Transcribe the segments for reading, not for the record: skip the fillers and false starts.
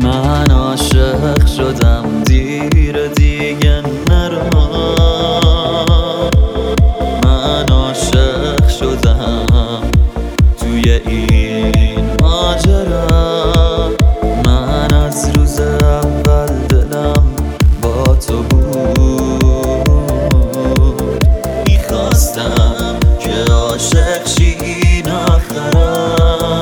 من عاشق شدم دیر دیگه نرو. من عاشق شدم توی این ماجرا. من از روز اول دلم با تو بود. میخواستم که عاشق شی این آخرا.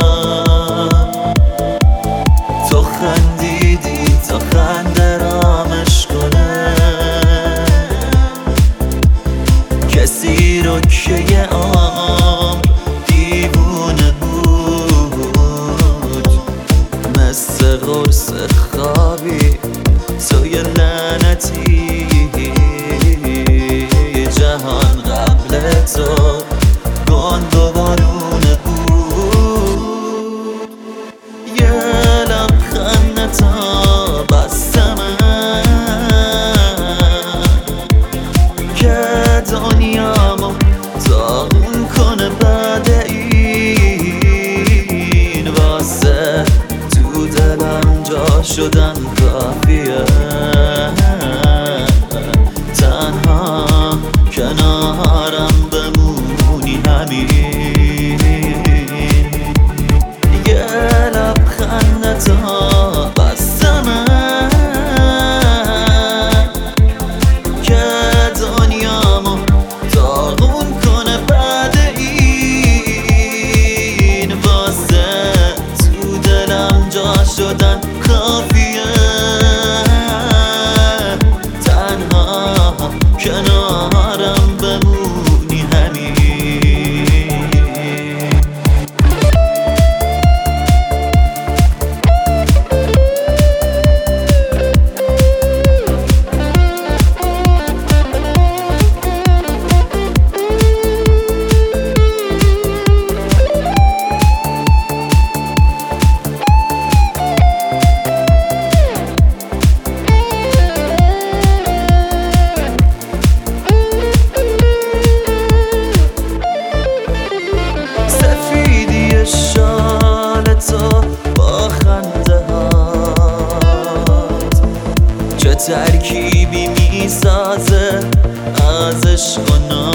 تو خندیدی تا خنده رامش کنه. کسی رو که یه عمر دیوونه بود. مثل قرص خوابی تو یه لعنتی. جهان قبل تو گند و بارونه بود. یه لبخند تا بستم که دنیامو داغون کنه. بعد این واسه تو دلم جا شدن کافیه. تنها کنارم بمونی همین. یه لبخند تا بستم که دنیامو داغون کنه. بعد این واسه تو دلم جا شدن کافیه. تنها کنارم بمونی همین. شال تو با خنده هات چه ترکیبی میسازه از عشق و